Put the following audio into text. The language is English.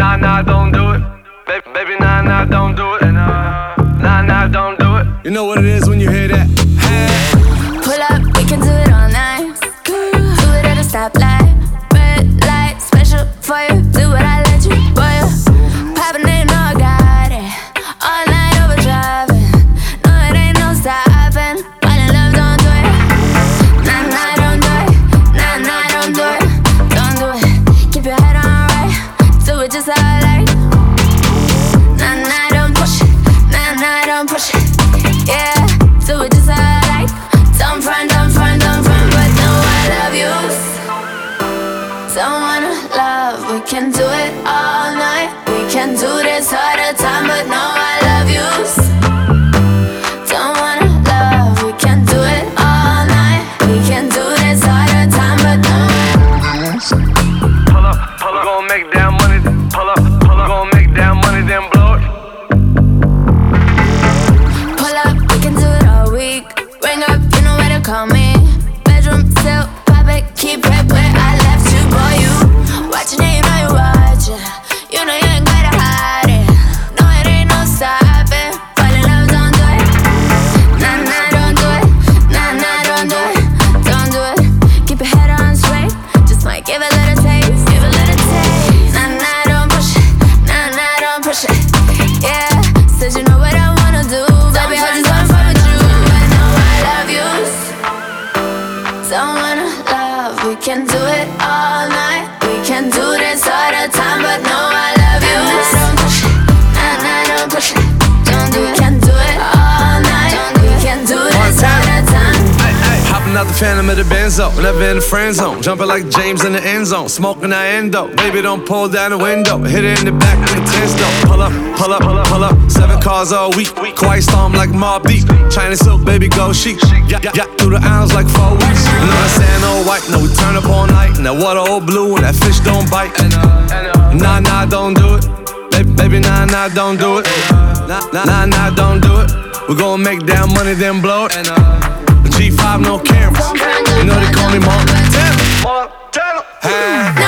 Nah, nah, don't do it. Baby, nah, nah, don't do it. Nah, nah, don't do it. You know what it is when you hear that? Hey. Pull up, we can do it all night. Do it at a stoplight. Red light, special for you. Do what I let you, boy. Poppin', you know I got it. All night overdriving. No, it ain't no stopping. Fall in love, don't do it. Nah, nah, don't do it. Nah, nah, don't do it. Don't do it. Keep your head on right. Do it just how I like. Nah, nah, don't push it. Nah, nah, don't push it. Yeah, do it just how I like. Don't front, but no, I love you. Don't wanna love, we can do it all night. We can do this all the time, but no, I love you. Don't wanna love, we can do it all night. We can do this all the time, but no. Pull up, we gon' make that money. Pull up, we gon' make that money, then blow it. Pull up, we can do it all week. Ring up, you know where to call me. Bedroom, still, pop it, keep it where I left you, boy. You watching it, you know you watching. You know you ain't gotta hide it. No, it ain't no stopping. Fall in love, don't do it. Nah, nah, don't do it. Nah, nah, don't do it. Don't do it. Keep your head on straight. Just might give a little taste. Give a little taste. Nah, nah, don't push it. Nah, nah, don't push it. Yeah, said you know what I wanna do. Baby, I just wanna fuck with you. I know I love you. Don't wanna love, we can do it all night. We can do this all the time, but no, I love you. Nah, nah, don't push it. Don't do it. We can do it all night. We can do this all the time. Hopping out the Phantom of the Benzo, never in the friend zone. Jumping like James in the end zone, smoking that endo. Baby, don't pull down the window. Hit it in the back with the 10 though. Pull up, pull up, pull up, pull up. 7 cars all week. Quiet storm like Mobb Deep. China silk, baby, go chic. Yeah, through the aisles like 4 weeks. You know that sand all white, no, we turn up all night. And that water all blue, and that fish don't bite. Nah, nah, don't do it. Baby, nah, nah, don't do it. Nah, nah, don't do it. We gon' make that money, then blow it. G5, no cameras. You know they call me Montana.